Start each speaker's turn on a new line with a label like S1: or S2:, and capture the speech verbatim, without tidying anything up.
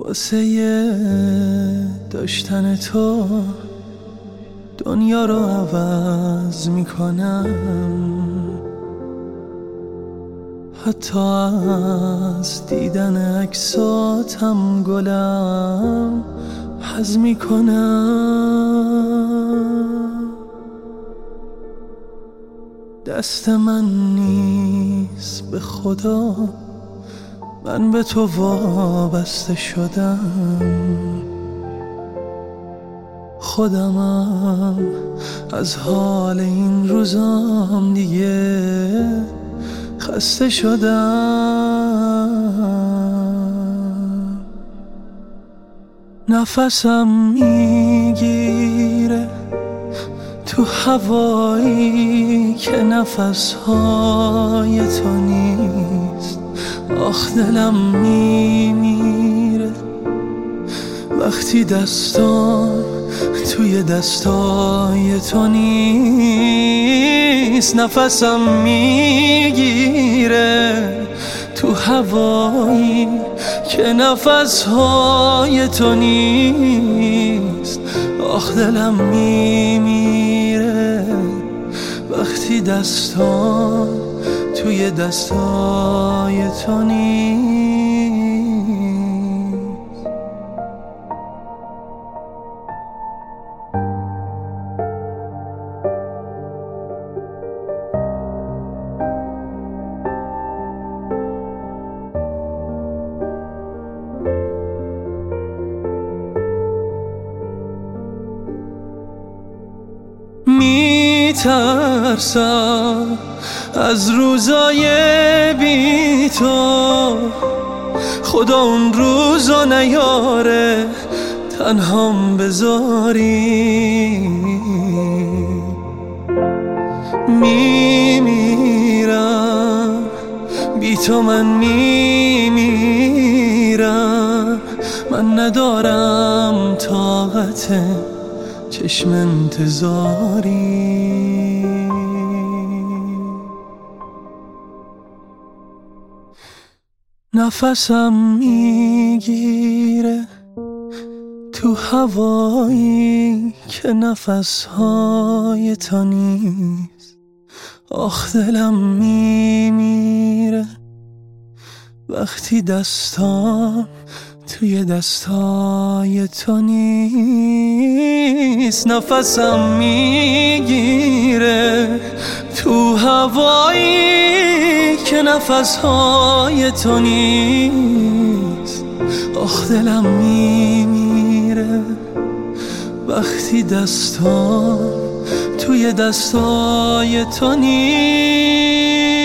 S1: واسه داشتن تو دنیا رو عوض میکنم، حتی از دیدن عکساتم گلم حظ میکنم. دست من نیست به خدا، من به تو وابسته شدم، خودمم از حال این روزام دیگه خسته شدم. نفسم میگیره تو هوایی که نفسهای تو نیست، آخ دلم میمیره وقتی دستام توی دستای تو نیست. نفسم میگیره تو هوایی که نفسهای تو نیست، آخ دلم میمیره وقتی دستام توی دستای تو نیست. میترسم از روزای بی تو، خدا اون روزا نیاره تنهام بذاری. میمیرم بی تو، من میمیرم، من ندارم طاقت چشم انتظاری. نفسم میگیره تو هوایی که نفسهای تو نیست، آخ دلم میمیره وقتی دستام توی دستای تو نیست. نفسم میگیره تو هوایی که نفسهای تو نیست، آخ دلم میمیره وقتی دستام توی دستای تو نیست.